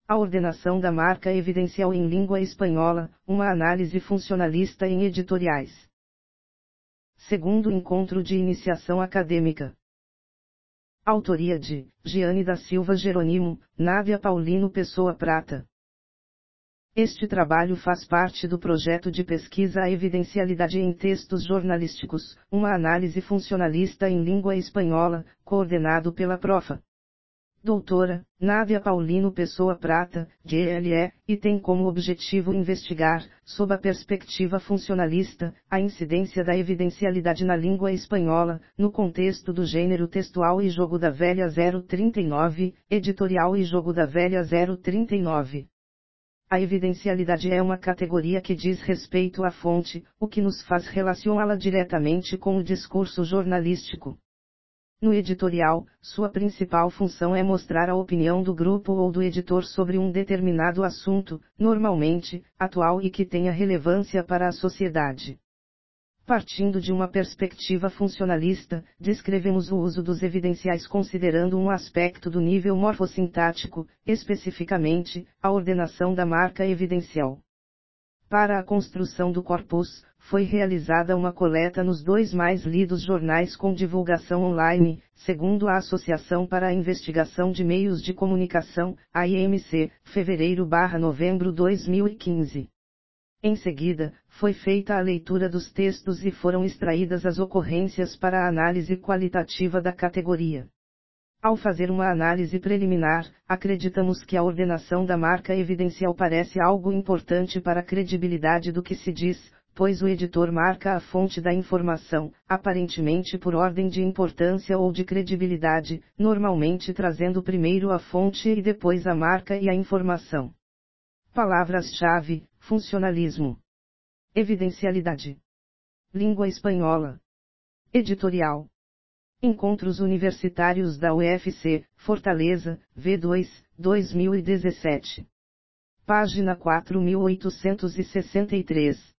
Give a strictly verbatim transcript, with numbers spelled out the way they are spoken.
A ordenação da marca evidencial em língua espanhola, uma análise funcionalista em editoriais. Segundo encontro de iniciação acadêmica. Autoria de Giane da Silva Jeronimo, Návia Paulino Pessoa Prata. Este trabalho faz parte do projeto de pesquisa A Evidencialidade em Textos Jornalísticos, uma análise funcionalista em língua espanhola, coordenado pela profa. Doutora Návia Paulino Pessoa Prata, D L E, e tem como objetivo investigar, sob a perspectiva funcionalista, a incidência da evidencialidade na língua espanhola, no contexto do gênero textual e jogo da velha zero trinta e nove, editorial e jogo da velha zero trinta e nove. A evidencialidade é uma categoria que diz respeito à fonte, o que nos faz relacioná-la diretamente com o discurso jornalístico. No editorial, sua principal função é mostrar a opinião do grupo ou do editor sobre um determinado assunto, normalmente, atual e que tenha relevância para a sociedade. Partindo de uma perspectiva funcionalista, descrevemos o uso dos evidenciais considerando um aspecto do nível morfossintático, especificamente, a ordenação da marca evidencial. Para a construção do corpus, foi realizada uma coleta nos dois mais lidos jornais com divulgação online, segundo a Associação para a Investigação de Meios de Comunicação, A I M C, fevereiro a novembro de dois mil e quinze. Em seguida, foi feita a leitura dos textos e foram extraídas as ocorrências para a análise qualitativa da categoria. Ao fazer uma análise preliminar, acreditamos que a ordenação da marca evidencial parece algo importante para a credibilidade do que se diz, pois o editor marca a fonte da informação, aparentemente por ordem de importância ou de credibilidade, normalmente trazendo primeiro a fonte e depois a marca e a informação. Palavras-chave: funcionalismo, evidencialidade, língua espanhola, editorial. Encontros Universitários da U F C, Fortaleza, V dois, dois mil e dezessete. Página quatro mil oitocentos e sessenta e três.